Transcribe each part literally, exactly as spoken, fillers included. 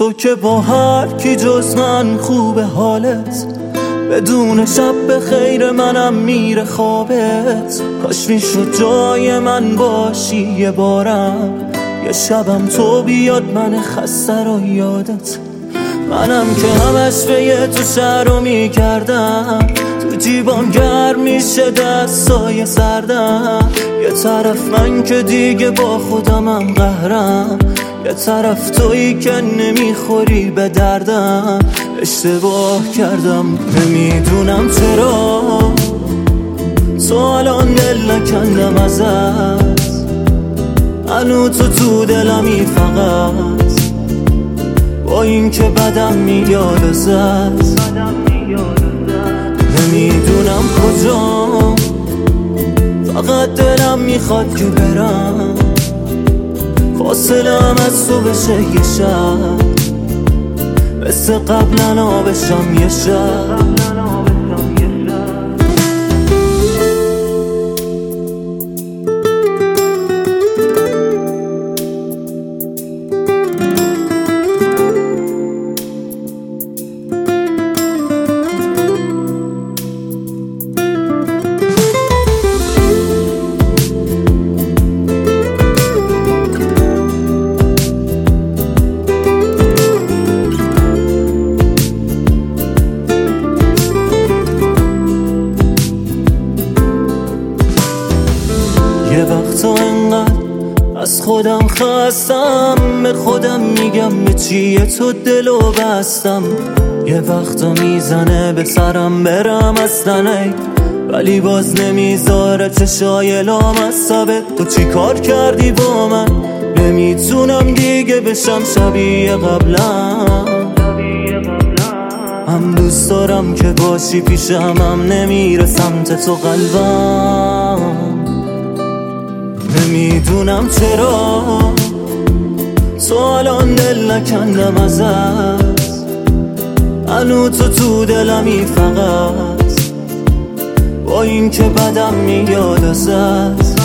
تو که با هر کی جز من خوبه حالت، بدون شب به خیر منم میره خوابت. کاش میشد جای من باشی یه بارم، یه شبم تو بیاد من خسته رو یادت. منم که همش به یه تو سر رو میکردم، تو جیبام گرم میشه دستای سردم. یه طرف من که دیگه با خودمم قهرم، یه طرف تویی که نمیخوری به دردم. اشتباه کردم نمیدونم چرا تو الان دل نکندم ازت. هنو تو تو دلمی فقط، با این که بدم میاد ازت. نمیدونم کجام، فقط دلم میخواد که برم، فاصلم از تو بشه یه شب، مثل قبلا بشم یه شب. یه وقتا انقدر از خودم خستم، به خودم میگم به چیه تو دلو بستم. یه وقتا میزنه به سرم برم اصلا ای، ولی باز نمیذاره چشای لامصبت. تو چی کار کردی با من؟ نمیتونم دیگه بشم شبیه قبلم. هم دوست دارم که باشی پیشم، هم نمیره سمت تو قلبم. نمیدونم چرا تو الان دل نکندم ازت. هنو تو تو دلمی فقط، با این که بدم میاد ازت.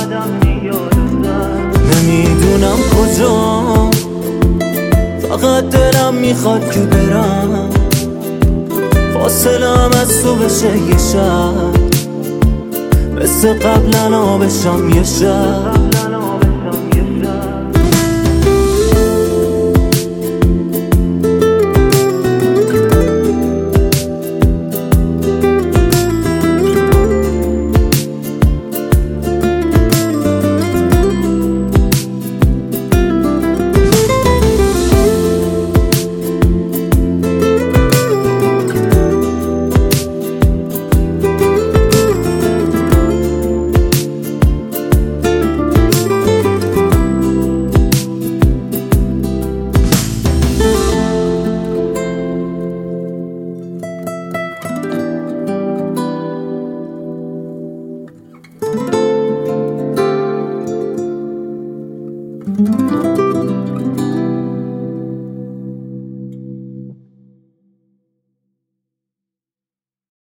نمیدونم کجام، فقط دلم میخواد که برم، فاصلم از تو بشه یه شب، مثل قبلا بشم یه شب.